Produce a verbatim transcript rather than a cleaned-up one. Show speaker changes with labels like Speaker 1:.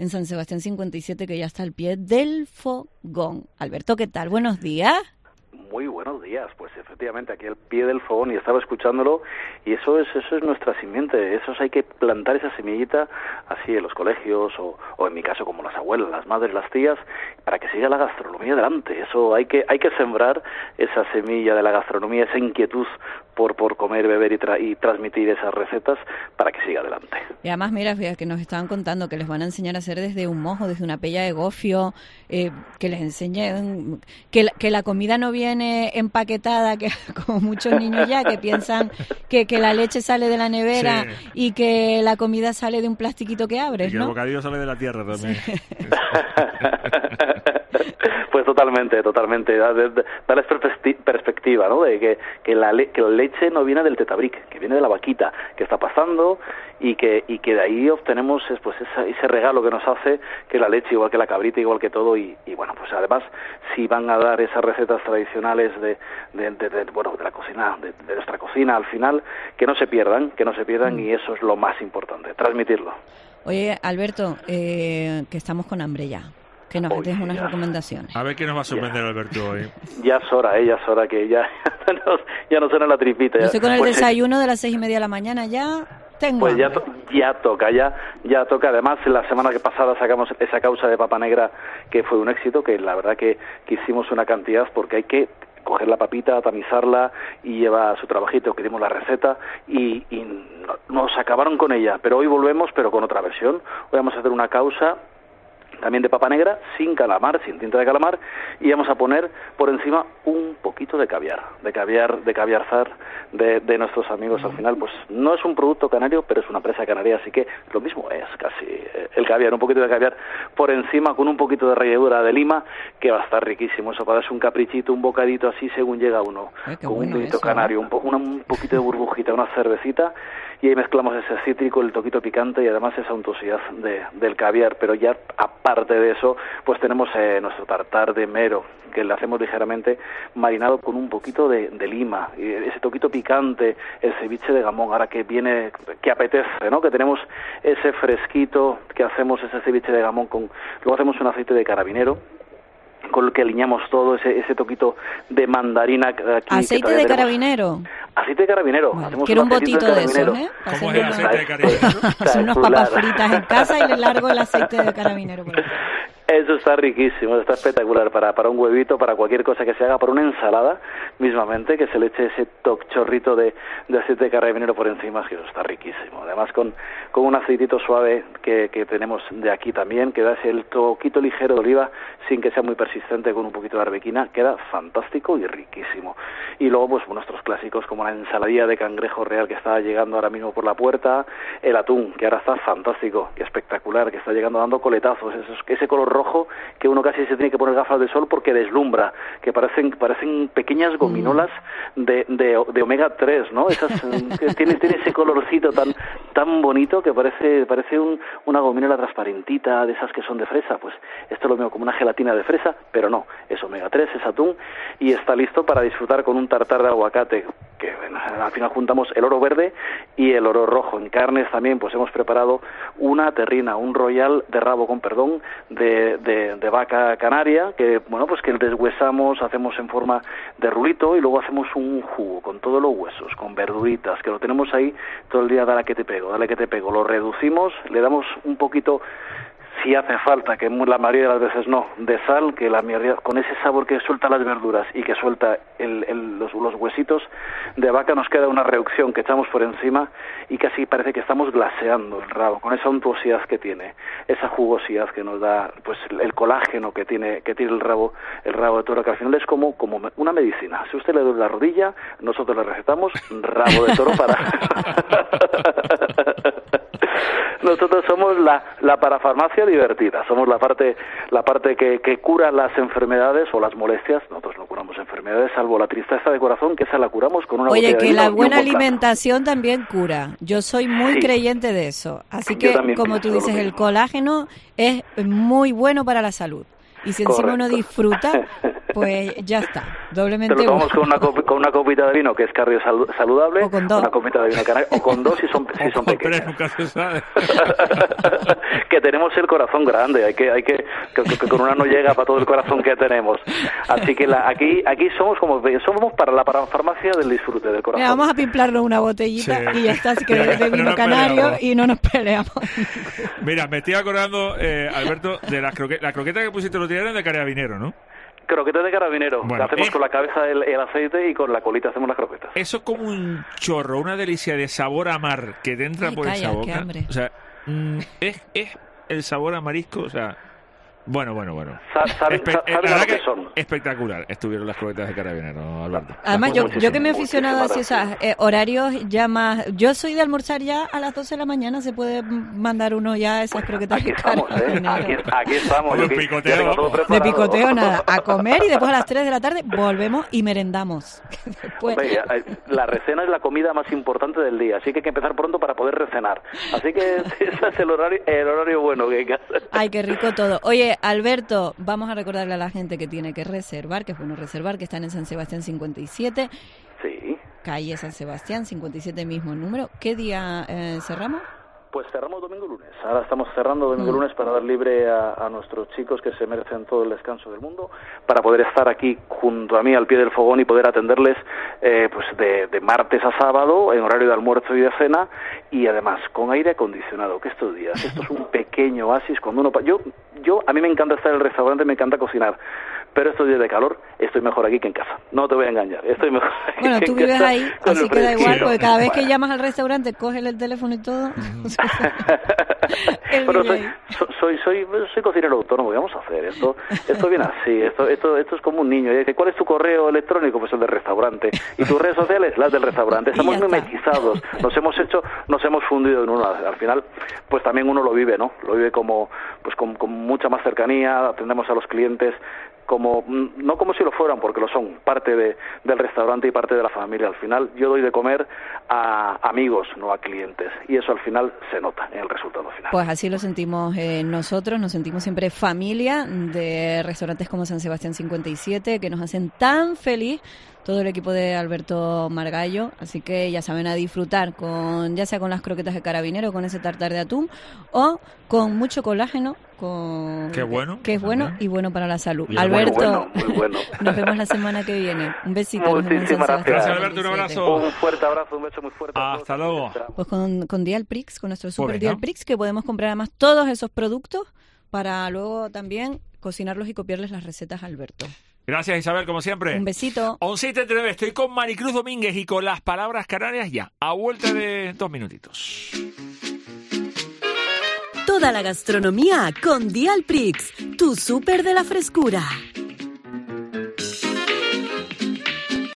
Speaker 1: en San Sebastián cincuenta y siete, que ya está al pie del fogón. Alberto, ¿qué tal? Buenos días.
Speaker 2: Muy buenos días, pues efectivamente aquí al pie del fogón, y estaba escuchándolo, y eso es eso es nuestra simiente, eso es, hay que plantar esa semillita así en los colegios, o, o en mi caso como las abuelas, las madres, las tías, para que siga la gastronomía adelante. Eso hay que hay que sembrar esa semilla de la gastronomía, esa inquietud por por comer, beber y, tra y transmitir esas recetas para que siga adelante.
Speaker 1: Y además, mira, fíjate que nos estaban contando que les van a enseñar a hacer desde un mojo, desde una pella de gofio, eh, que les enseñen que la, que la comida no viene empaquetada, que como muchos niños ya que piensan que, que la leche sale de la nevera, sí, y que la comida sale de un plastiquito que abres,
Speaker 3: y que
Speaker 1: ¿no?
Speaker 3: el bocadillo sale de la tierra también. Sí.
Speaker 2: Pues totalmente, totalmente. Darles perspectiva, ¿no? De que, que, la le que la leche no viene del tetabric, que viene de la vaquita que está pasando, y que y que de ahí obtenemos pues esa, ese regalo que nos hace, que la leche, igual que la cabrita, igual que todo. Y, y bueno, pues además, si van a dar esas recetas tradicionales de, de, de, de bueno, de la cocina, de, de nuestra cocina, al final, que no se pierdan, que no se pierdan, y eso es lo más importante, transmitirlo.
Speaker 1: Oye, Alberto, eh, que estamos con hambre ya. Que nos des unas ya. recomendaciones.
Speaker 3: A ver qué nos va a sorprender, ya. Alberto, hoy.
Speaker 2: Ya es hora, eh, ya es hora que ya, nos, ya nos suena la tripita.
Speaker 1: Yo estoy con el
Speaker 2: pues,
Speaker 1: desayuno de las seis y media de la mañana, ya tengo.
Speaker 2: Pues ya, to ya toca, ya ya toca. Además, la semana que pasada sacamos esa causa de papa negra, que fue un éxito, que la verdad que, que hicimos una cantidad, porque hay que coger la papita, tamizarla, y lleva su trabajito, que dimos la receta, y, y no, nos acabaron con ella. Pero hoy volvemos, pero con otra versión. Hoy vamos a hacer una causa también de papa negra, sin calamar, sin tinta de calamar, y vamos a poner por encima un poquito de caviar, de caviar, de caviar zar de, de nuestros amigos. Al final, pues no es un producto canario, pero es una empresa canaria, así que lo mismo es casi el caviar, un poquito de caviar por encima, con un poquito de ralladura de lima, que va a estar riquísimo. Eso para darse un caprichito, un bocadito así según llega uno,
Speaker 1: Ay,
Speaker 2: con
Speaker 1: bueno
Speaker 2: un vinito
Speaker 1: eso,
Speaker 2: canario,
Speaker 1: ¿eh?
Speaker 2: un, po una, un poquito de burbujita, una cervecita, y ahí mezclamos ese cítrico, el toquito picante, y además esa untuosidad de, del caviar. Pero ya aparte de eso, pues tenemos eh, nuestro tartar de mero, que le hacemos ligeramente marinado con un poquito de, de lima, y ese toquito picante, el ceviche de gamón, ahora que viene, que apetece, ¿no? Que tenemos ese fresquito, que hacemos ese ceviche de gamón con, luego hacemos un aceite de carabinero, con el que aliñamos todo, ese, ese toquito de mandarina. Aquí,
Speaker 1: ¿Aceite de tenemos. carabinero?
Speaker 2: Aceite de carabinero.
Speaker 1: Bueno, quiero un botito de, de eso, ¿eh?
Speaker 3: ¿Cómo es el aceite de carabinero?
Speaker 1: Hacer unas papas fritas en casa y le largo el aceite de carabinero por ahí.
Speaker 2: Eso está riquísimo, está espectacular para, para un huevito, para cualquier cosa que se haga, para una ensalada mismamente, que se le eche ese toc chorrito de, de aceite de carabinero por encima, que eso está riquísimo. Además con, con un aceitito suave que, que tenemos de aquí también, que da ese toquito ligero de oliva, sin que sea muy persistente, con un poquito de arbequina, queda fantástico y riquísimo. Y luego pues nuestros clásicos como la ensaladilla de cangrejo real, que está llegando ahora mismo por la puerta, el atún, que ahora está fantástico y espectacular, que está llegando dando coletazos, ese, ese color rojo que uno casi se tiene que poner gafas de sol porque deslumbra, que parecen parecen pequeñas gominolas de, de, de omega tres, ¿no? Esas que tiene, tiene ese colorcito tan tan bonito que parece parece un, una gominola transparentita, de esas que son de fresa. Pues esto es lo mismo, como una gelatina de fresa, pero no, es omega tres, es atún, y está listo para disfrutar con un tartar de aguacate, que bueno, al final juntamos el oro verde y el oro rojo. En carnes también pues hemos preparado una terrina, un royal de rabo, con perdón, de De, de vaca canaria, que bueno, pues que deshuesamos, hacemos en forma de rulito, y luego hacemos un jugo con todos los huesos, con verduritas, que lo tenemos ahí todo el día, dale que te pego, dale que te pego, lo reducimos, le damos un poquito, si hace falta, que la mayoría de las veces no, de sal, que la mayoría, con ese sabor que suelta las verduras y que suelta el, el, los, los huesitos de vaca, nos queda una reducción que echamos por encima, y casi parece que estamos glaseando el rabo, con esa untuosidad que tiene, esa jugosidad que nos da, pues el colágeno que tiene que tiene el rabo el rabo de toro, que al final es como, como una medicina. Si usted le duele la rodilla, nosotros le recetamos rabo de toro para... Nosotros somos la, la parafarmacia divertida, somos la parte la parte que, que cura las enfermedades o las molestias. Nosotros no curamos enfermedades, salvo la tristeza de corazón, que esa la curamos con una
Speaker 1: Oye,
Speaker 2: botella de
Speaker 1: que
Speaker 2: vino
Speaker 1: la
Speaker 2: y un
Speaker 1: buena
Speaker 2: buen plato.
Speaker 1: alimentación también cura. Yo soy muy
Speaker 2: Sí.
Speaker 1: creyente de eso. Así
Speaker 2: Yo
Speaker 1: que,
Speaker 2: también
Speaker 1: como tú
Speaker 2: pienso lo
Speaker 1: dices, el
Speaker 2: mismo.
Speaker 1: colágeno es muy bueno para la salud. Y si encima uno
Speaker 2: Correcto.
Speaker 1: disfruta, Pues ya está, doblemente
Speaker 2: Te lo tomamos
Speaker 1: bueno.
Speaker 2: con una, copi- con una copita de vino que es cardio sal- saludable,
Speaker 1: O con dos.
Speaker 2: una copita de vino canario, o con dos si son, si son
Speaker 3: O con tres,
Speaker 2: pequeñas.
Speaker 3: nunca se sabe.
Speaker 2: Que tenemos el corazón grande, hay que, hay que, que, que con una no llega para todo el corazón que tenemos. Así que la, aquí, aquí somos como, somos para la para farmacia del disfrute del corazón.
Speaker 1: Mira, vamos a pimplarnos una botellita
Speaker 3: Sí.
Speaker 1: y ya está, así que de, de
Speaker 3: No
Speaker 1: vino
Speaker 3: nos
Speaker 1: canario
Speaker 3: peleamos.
Speaker 1: y no nos peleamos.
Speaker 3: Mira, me estoy acordando, eh, Alberto, de las croquetas. La croqueta que pusiste los días eran de carabinero, ¿no?
Speaker 2: Croquetas de carabinero,
Speaker 3: Bueno,
Speaker 2: la hacemos
Speaker 3: eh.
Speaker 2: con la cabeza el, el aceite y con la colita hacemos las croquetas.
Speaker 3: Eso es como un chorro, una delicia de sabor a mar que te entra
Speaker 1: Ay,
Speaker 3: por
Speaker 1: calla,
Speaker 3: esa
Speaker 1: qué
Speaker 3: boca.
Speaker 1: hambre.
Speaker 3: O sea, mm, es, es el sabor a marisco, o sea, bueno, bueno, bueno.
Speaker 2: Sa- saben-
Speaker 3: Espe-
Speaker 2: sa-
Speaker 3: eh,
Speaker 2: saben
Speaker 3: la
Speaker 2: a lo
Speaker 3: verdad
Speaker 2: que son.
Speaker 3: Espectacular estuvieron las croquetas de carabinero, Alberto.
Speaker 1: Además, yo,
Speaker 2: Muchísimas,
Speaker 1: yo que me he aficionado así, o
Speaker 2: muchísimas
Speaker 1: sea, eh, horarios ya más... Yo soy de almorzar ya a las doce de la mañana, se puede mandar uno ya esas croquetas
Speaker 2: Aquí
Speaker 1: de
Speaker 2: estamos, ¿eh?
Speaker 1: carabinero.
Speaker 2: Aquí, aquí estamos.
Speaker 3: Oye,
Speaker 2: aquí-
Speaker 3: picoteo,
Speaker 2: ya tengo todo
Speaker 3: vamos.
Speaker 1: De
Speaker 2: preparado.
Speaker 1: picoteo nada, a comer y después a las tres de la tarde volvemos y merendamos. Después,
Speaker 2: Hombre, eh, la recena es la comida más importante del día, así que hay que empezar pronto para poder recenar. Así que ese es el horario, el horario bueno que hay que hacer.
Speaker 1: ay, qué rico todo. Oye, Alberto, vamos a recordarle a la gente que tiene que reservar, que es bueno reservar, que están en San Sebastián cincuenta y siete,
Speaker 2: Sí.
Speaker 1: calle San Sebastián cincuenta y siete, mismo número. ¿Qué día eh, cerramos?
Speaker 2: Pues cerramos domingo lunes. Ahora estamos cerrando domingo
Speaker 1: Mm.
Speaker 2: lunes para dar libre a, a nuestros chicos que se merecen todo el descanso del mundo, para poder estar aquí junto a mí al pie del fogón y poder atenderles eh, pues de, de martes a sábado en horario de almuerzo y de cena, y además con aire acondicionado, que estos días, esto es un pequeño oasis cuando uno... pa- Yo, yo, a mí me encanta estar en el restaurante, me encanta cocinar, pero estos días de calor estoy mejor aquí que en casa. No te voy a engañar, estoy mejor aquí
Speaker 1: Bueno,
Speaker 2: que
Speaker 1: tú
Speaker 2: en
Speaker 1: vives
Speaker 2: casa
Speaker 1: ahí,
Speaker 2: con
Speaker 1: así
Speaker 2: el
Speaker 1: que da igual,
Speaker 2: fresquito.
Speaker 1: porque cada vez que
Speaker 2: Bueno.
Speaker 1: llamas al restaurante, coges el teléfono y todo. Él
Speaker 2: Pero
Speaker 1: vive
Speaker 2: soy,
Speaker 1: ahí.
Speaker 2: so- soy, soy, soy cocinero autónomo, ¿qué vamos a hacer? Esto, esto viene así, esto, esto, esto es como un niño. ¿eh? ¿Cuál es tu correo electrónico? Pues el del restaurante. ¿Y tus redes sociales? Las del restaurante. Estamos
Speaker 1: Y ya está.
Speaker 2: mimetizados, nos hemos hecho, nos hemos fundido en uno. Al final, pues también uno lo vive, ¿no? Lo vive como, pues con, con mucha más cercanía, atendemos a los clientes como, no como si lo fueran, porque lo son, parte de, del restaurante y parte de la familia. Al final yo doy de comer a amigos, no a clientes, y eso al final se nota en el resultado final.
Speaker 1: Pues así lo sentimos eh, nosotros, nos sentimos siempre familia de restaurantes como San Sebastián cincuenta y siete, que nos hacen tan feliz, todo el equipo de Alberto Margallo, así que ya saben, a disfrutar, con ya sea con las croquetas de carabinero, con ese tartar de atún, o con mucho colágeno, con
Speaker 3: Qué bueno,
Speaker 1: que es bueno
Speaker 3: también.
Speaker 1: y bueno para la salud.
Speaker 3: Y
Speaker 1: Alberto,
Speaker 2: muy bueno, muy bueno.
Speaker 1: nos vemos la semana que viene. Un besito. nos vemos en
Speaker 2: Muchísimas
Speaker 1: San Sebastián
Speaker 3: gracias.
Speaker 1: cincuenta y siete.
Speaker 3: Gracias, Alberto, un abrazo.
Speaker 2: Un fuerte abrazo, un beso muy fuerte. a todos.
Speaker 3: Hasta luego.
Speaker 2: Esperamos.
Speaker 1: Pues con, con Dialprix, con nuestro super
Speaker 3: venga.
Speaker 1: Dialprix, que podemos comprar además todos esos productos para luego también cocinarlos y copiarles las recetas a Alberto.
Speaker 3: Gracias, Isabel, como siempre.
Speaker 1: Un besito.
Speaker 3: once y treinta y nueve, estoy con Maricruz Domínguez y con las palabras canarias ya, a vuelta de dos minutitos.
Speaker 4: Toda la gastronomía con Dialprix, tu súper de la frescura.